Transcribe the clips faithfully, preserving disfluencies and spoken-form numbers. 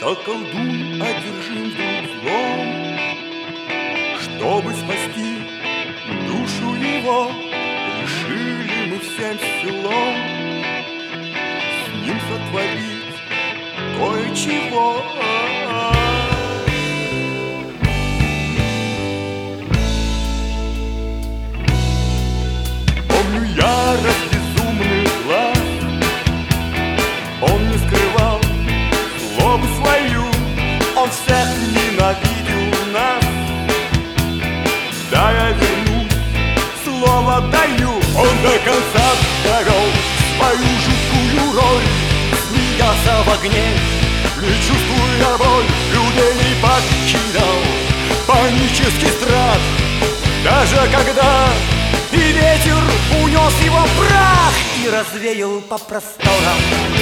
Что колдун одержим вдруг злом, чтобы спасти душу его, решили мы всем селом с ним сотворить кое-чего. Помню ярость безумный глаз, он не скрывал злобу свою, он всех ненавидел нас. Да, я вернусь, слово даю. Он до конца довел свою жуткую роль, смеялся в огне, не чувствуя боль, людей не покидал панический страх. Даже когда и ветер унес его прах и развеял по просторам.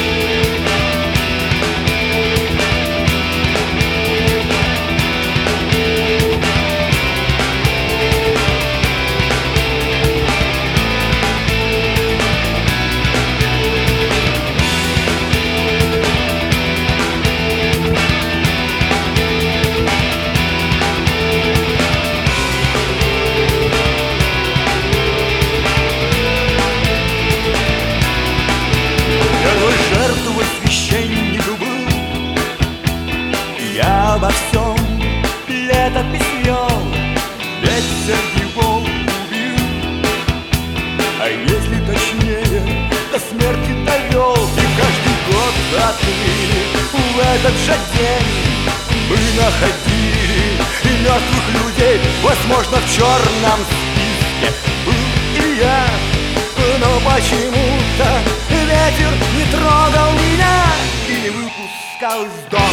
Священник был, я обо всем летопись вел, ветер его убил, а если точнее, до смерти довел. И каждый год отныне в этот же день мы находили и мертвых людей. Возможно, в черном списке был и я, но почему-то ветер не трогал меня и не выпускал из дома.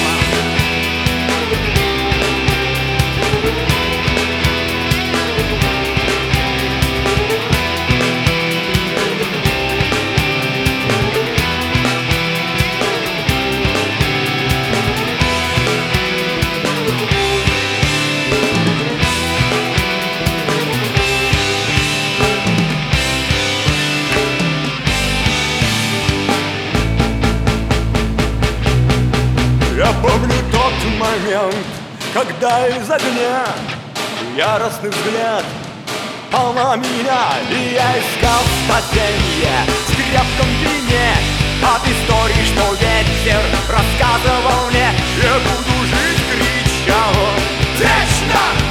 Я помню тот момент, когда из огня яростный взгляд пал на меня, и я искал спасенье в крепком вине от истории, что ветер рассказывал мне. Я буду жить, кричал он, вечно!